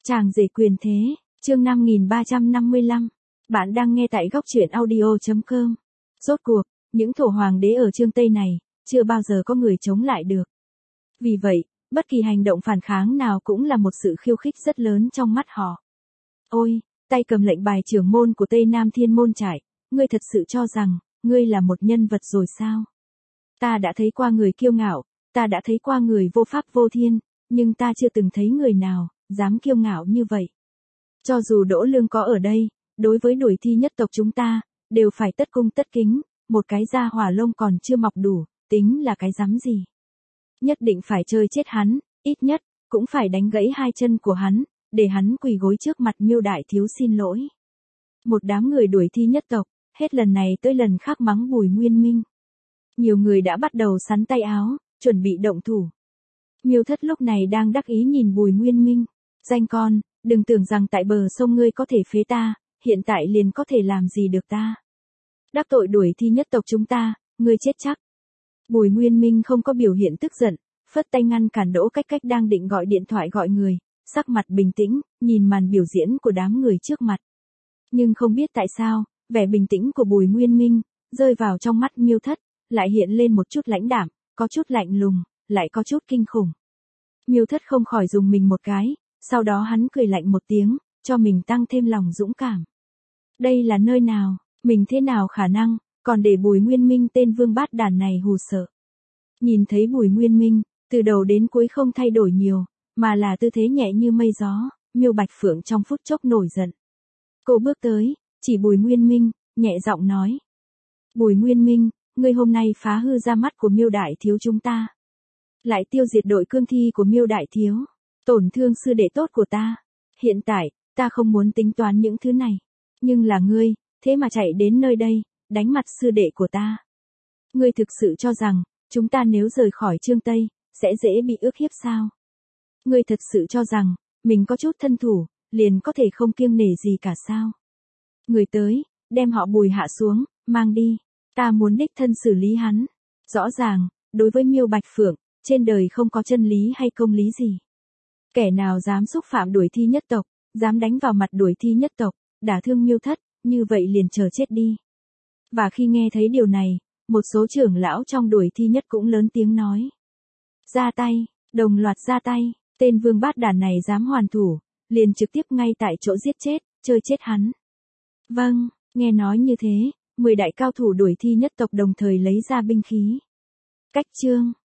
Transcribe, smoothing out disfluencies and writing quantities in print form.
Chàng rể quyền thế, chương 5355. Bạn đang nghe tại góc truyện audio.com. Rốt cuộc, những thổ hoàng đế ở chương Tây này, chưa bao giờ có người chống lại được. Vì vậy, bất kỳ hành động phản kháng nào cũng là một sự khiêu khích rất lớn trong mắt họ. Ôi, tay cầm lệnh bài trưởng môn của Tây Nam Thiên Môn Trại, ngươi thật sự cho rằng, ngươi là một nhân vật rồi sao? Ta đã thấy qua người kiêu ngạo, ta đã thấy qua người vô pháp vô thiên, nhưng ta chưa từng thấy người nào dám kiêu ngạo như vậy. Cho dù Đỗ Lương có ở đây, đối với đuổi thi nhất tộc chúng ta, đều phải tất cung tất kính, một cái da hỏa lông còn chưa mọc đủ, tính là cái dám gì. Nhất định phải chơi chết hắn, ít nhất, cũng phải đánh gãy hai chân của hắn, để hắn quỳ gối trước mặt Miêu đại thiếu xin lỗi. Một đám người đuổi thi nhất tộc, hết lần này tới lần khác mắng Bùi Nguyên Minh. Nhiều người đã bắt đầu sắn tay áo, chuẩn bị động thủ. Miêu Thất lúc này đang đắc ý nhìn Bùi Nguyên Minh. Danh con, đừng tưởng rằng tại bờ sông ngươi có thể phế ta, hiện tại liền có thể làm gì được ta. Đắc tội đuổi thi nhất tộc chúng ta, ngươi chết chắc. Bùi Nguyên Minh không có biểu hiện tức giận, phất tay ngăn cản Đỗ Cách Cách đang định gọi điện thoại gọi người, sắc mặt bình tĩnh, nhìn màn biểu diễn của đám người trước mặt. Nhưng không biết tại sao, vẻ bình tĩnh của Bùi Nguyên Minh, rơi vào trong mắt Miêu Thất, lại hiện lên một chút lãnh đạm, có chút lạnh lùng, lại có chút kinh khủng. Miêu Thất không khỏi dùng mình một cái, sau đó hắn cười lạnh một tiếng, cho mình tăng thêm lòng dũng cảm. Đây là nơi nào, mình thế nào khả năng, còn để Bùi Nguyên Minh tên vương bát đàn này hù sợ. Nhìn thấy Bùi Nguyên Minh, từ đầu đến cuối không thay đổi nhiều, mà là tư thế nhẹ như mây gió, Miêu Bạch Phượng trong phút chốc nổi giận. Cô bước tới, chỉ Bùi Nguyên Minh, nhẹ giọng nói. Bùi Nguyên Minh, ngươi hôm nay phá hư ra mắt của Miêu đại thiếu chúng ta. Lại tiêu diệt đội cương thi của Miêu đại thiếu, tổn thương sư đệ tốt của ta. Hiện tại, ta không muốn tính toán những thứ này. Nhưng là ngươi, thế mà chạy đến nơi đây, đánh mặt sư đệ của ta. Ngươi thực sự cho rằng, chúng ta nếu rời khỏi Chương Tây, sẽ dễ bị ức hiếp sao? Ngươi thật sự cho rằng, mình có chút thân thủ, liền có thể không kiêng nể gì cả sao? Người tới, đem họ Bùi hạ xuống, mang đi. Ta muốn đích thân xử lý hắn. Rõ ràng, đối với Miêu Bạch Phượng, trên đời không có chân lý hay công lý gì. Kẻ nào dám xúc phạm đuổi thi nhất tộc, dám đánh vào mặt đuổi thi nhất tộc, đả thương Miêu Thất, như vậy liền chờ chết đi. Và khi nghe thấy điều này, một số trưởng lão trong đuổi thi nhất cũng lớn tiếng nói. Ra tay, đồng loạt ra tay, tên vương bát đàn này dám hoàn thủ, liền trực tiếp ngay tại chỗ giết chết, chơi chết hắn. Vâng, nghe nói như thế, 10 đại cao thủ đuổi thi nhất tộc đồng thời lấy ra binh khí. Cách chương.